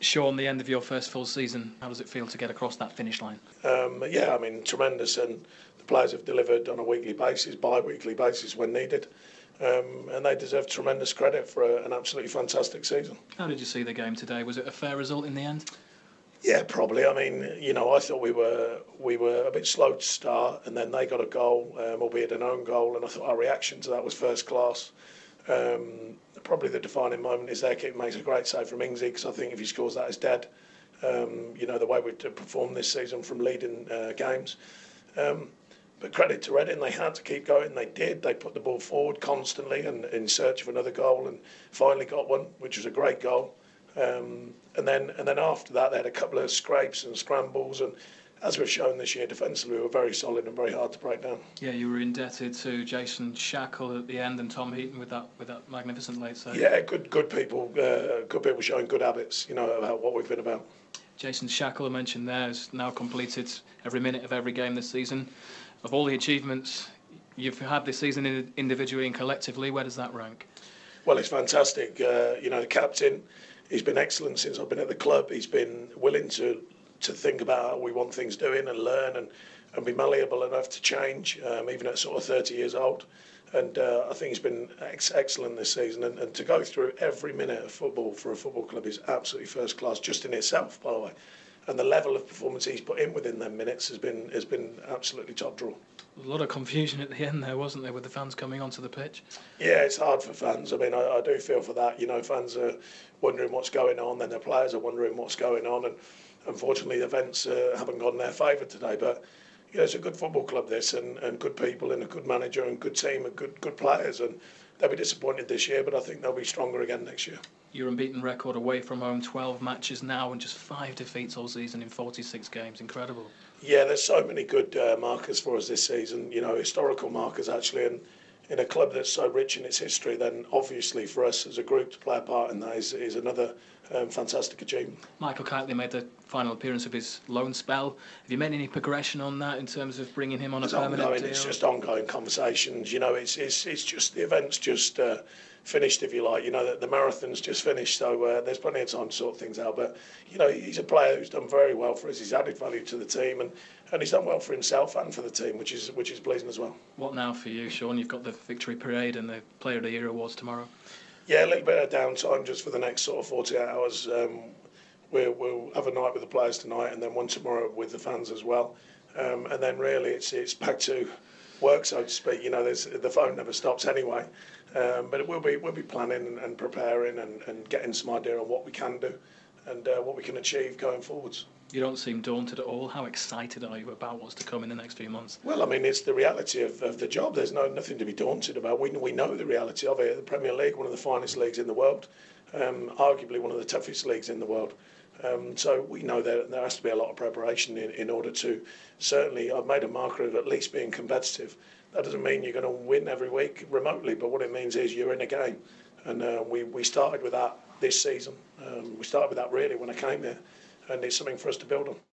Sean, the end of your first full season, how does it feel to get across that finish line? Yeah, I mean, tremendous, and the players have delivered on a weekly basis, bi-weekly basis when needed, and they deserve tremendous credit for an absolutely fantastic season. How did you see the game today? Was it a fair result in the end? Yeah, probably. I mean, I thought we were a bit slow to start, and then they got a goal, albeit an own goal, and I thought our reaction to that was first class. Probably the defining moment is their kick makes a great save from Ingsy, because I think if he scores that, it's dead. The way we've performed this season from leading games. But credit to Reading, they had to keep going. They did. They put the ball forward constantly and in search of another goal, and finally got one, which was a great goal. And then after that, they had a couple of scrapes and scrambles, and as we've shown this year, defensively we were very solid and very hard to break down. Yeah, you were indebted to Jason Shackle at the end and Tom Heaton with that magnificent late save. Yeah, good people showing good habits, about what we've been about. Jason Shackle, I mentioned there, has now completed every minute of every game this season. Of all the achievements you've had this season individually and collectively, where does that rank? Well, it's fantastic. The captain, he's been excellent since I've been at the club. He's been willing to think about how we want things doing and learn and be malleable enough to change, even at sort of 30 years old. And I think he's been excellent this season. And to go through every minute of football for a football club is absolutely first class, just in itself, by the way. And the level of performance he's put in within them minutes has been absolutely top draw. A lot of confusion at the end there, wasn't there, with the fans coming onto the pitch? Yeah, it's hard for fans. I mean, I do feel for that. Fans are wondering what's going on, then the players are wondering what's going on, and unfortunately, the events haven't gone in their favour today. But it's a good football club, this, and good people, and a good manager, and good team, and good players, and they'll be disappointed this year, but I think they'll be stronger again next year. Your unbeaten record away from home, 12 matches now, and just 5 defeats all season in 46 games. Incredible. Yeah, there's so many good markers for us this season, historical markers actually, and in a club that's so rich in its history, then obviously for us as a group to play a part in that is another fantastic achievement. Michael Kightly made the final appearance of his loan spell. Have you made any progression on that in terms of bringing him on a permanent deal? It's just ongoing conversations. It's just the event's just finished, if you like. The marathon's just finished, so there's plenty of time to sort things out. But he's a player who's done very well for us. He's added value to the team, and he's done well for himself and for the team, which is pleasing as well. What now for you, Sean? You've got the Victory Parade and the Player of the Year awards tomorrow. Yeah, a little bit of downtime just for the next sort of 48 hours. We'll have a night with the players tonight, and then one tomorrow with the fans as well. And then really it's back to work, so to speak. The phone never stops anyway. But we'll be planning and preparing and getting some idea on what we can do and what we can achieve going forwards. You don't seem daunted at all. How excited are you about what's to come in the next few months? Well, I mean, it's the reality of the job. There's nothing to be daunted about. We know the reality of it. The Premier League, one of the finest leagues in the world, arguably one of the toughest leagues in the world. So we know that there has to be a lot of preparation in order to, certainly, I've made a marker of at least being competitive. That doesn't mean you're going to win every week remotely, but what it means is you're in a game. And we started with that this season. We started with that really when I came here, and it's something for us to build on.